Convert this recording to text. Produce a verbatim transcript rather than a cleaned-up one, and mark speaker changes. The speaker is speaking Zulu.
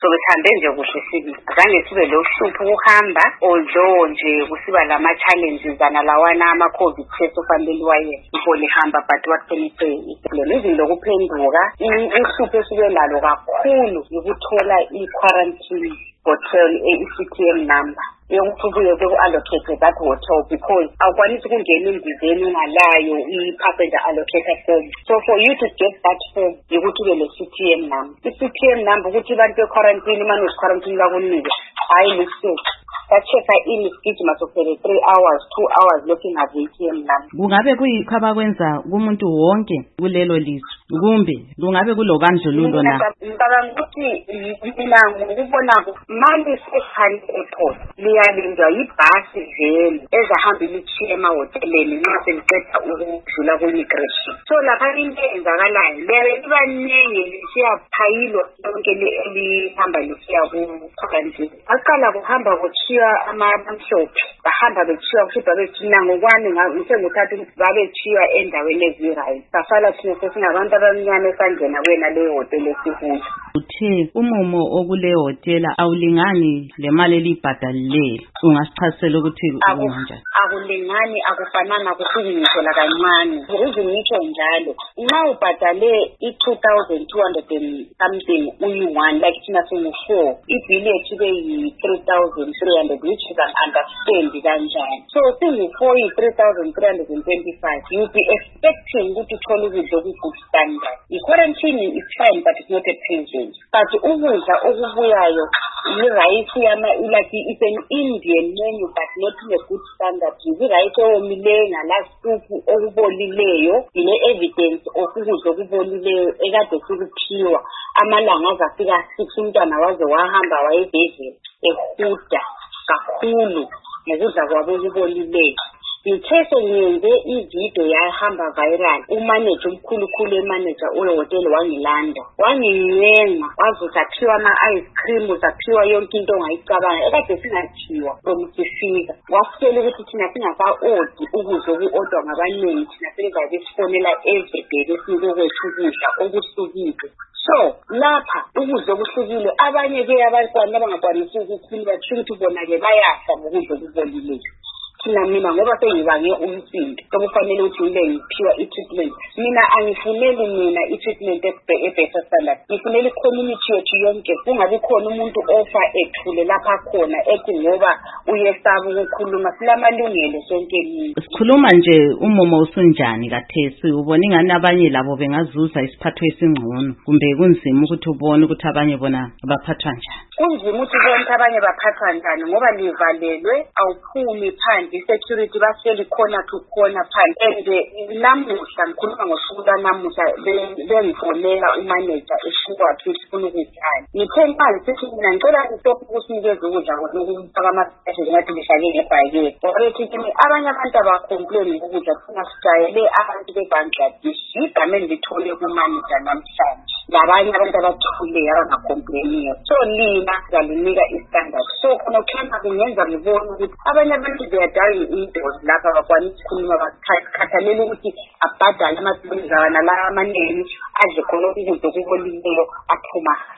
Speaker 1: so behambe nje kuhle sibili azange sibe lo hlupho ukuhamba although nje kusiba lama challenges analawana ama covid test ofambeli waye ngibole hamba but wakuphela iproblem izinto lokuphenduka ihlupho esibe lalo kakhulu ukuthola i-quarantine hotel e-C T M number yokufukuye ku-allocate that hotel because awukwanisi ukungena endizeni ungalayo i-passenger allocator form. So for you to get that form yokuthi ube le-C T M number i-C T M number ukuthi abantu be-quarantine imane uzi-quarantine bakunike hayi listen ba-check-a in isigijima sokufele three hours two hours looking at the A T M number.
Speaker 2: Kungabe kuyikho abakwenza kumuntu wonke kulelo lizwe kumbe kungabe kulobandlululo na?
Speaker 1: Ngicabanga ukuthi mina ngikubona manje sekhani airport liyalindwa yibhasi vele ezahamba ilithiye emahoteleni nxa seliqeda ukudlula ku-immigration. So lapha into eyenzakalayo lebe libaningi lisiyaphayilwa lonke elihamba lisiya ku-quarantine. Aqala kuhamba kuthiwa amamhlophe bahamba bethiwa kushuda bethina ngokwami ngisenguthatha babethiwa endaweni ezirayi sasala thina sesingabantu abamnyama esangena kwena leyo hotel esikuyo.
Speaker 2: Uthe umumo okule hotel awulingani le mali elibhadalile ungasichasela ukuthi kunjani?
Speaker 1: Akulingani akufanana kusuke ngithola kancane ukuze ngitsho njalo nxa ubhadale i-two thousand two hundred and something uyi-one like thina singu-four ibhili yethu ibe yi-three thousand three hundred which is an understand kanjani. So singu-four yi-three thousand three hundred twenty-five you be expecting ukuthi uthole ukudla oku-good standard. I-quarantine is fine but it's not a privilege. But ukudla okubuyayo i-rice yama like it's an Indian menu but not in a good standard. I-rice owomileyo ngalasuku okubolileyo ine-evidence of ukudla okubolileyo ekade sikuphiwa amalanga azafika six umntwana waze wahamba wayebhedlela ehuda kakhulu ngokudla kwabo okubolileyo. Ngithethe ngiyenze ividiyo yahamba viral umanager umkhulukhulu emanager ohotel wangilanda wanginyenga waze saphiwa ama-ice cream saphiwa yonke into ongayicabanga ekade singathiwa from sifika wasitshela ukuthi thina singaka-odi ukudla oku-odwa ngabaningi thina selizabe sifonela everyday besinike kwethu ukudla okuhlukile. So lapha ukudla okuhlukile abanye-ke abantwana abangakwanisi ukukhulu bathiwa ukuthi bona-ke bayafa ngokudla okubolileyo. Thina mina ngoba sengibange umsindo sokufanele ukuthi ngibe ngiphiwa i-treatment mina angifuneli mina i-treatment e-better standard ngifunela i-community yethu yonke kungabi khona umuntu ofa ethule lapha khona ethi ngoba uyesaba ukukhuluma silamalungelo sonke mina.
Speaker 2: Sikhuluma nje umumo usunjani kathesi ubona ingani abanye labo bengazuza isiphatho esingcono kumbe kunzima ukuthi ubone ukuthi abanye bona baphathwa njani?
Speaker 1: Kunzima ukuthi ubone ukuthi abanye baphathwa njani ngoba livalelwe awuphumi phandle i-security bahleli khona to khona phandle and namuhla ngikhuluma ngosuku lanamuhla bengifonela umanager eshuka ukuthi ufuna ukuthani ngithe manje sithi mina ngicela ukutopha ukusinikeza ukudla okufaka ama-special ngathi ngihlale ngebhayekeni wabethi kimi abanye abantu abacomplain ukudla thina sijayele abantu be-Bangladesh igama engithole kumanager namhlanje labanye abantu abathule abangacomplainiyo so lina ngalinika i-standard so khona ukhamba kungenza ngibone ukuthi abanye abantu beyadala indoors lapha bakwanisa ukukhuluma bakhathalele ukuthi abhadale amaphilisi nala amaneni adle khona ukudla okubolileyo aphuma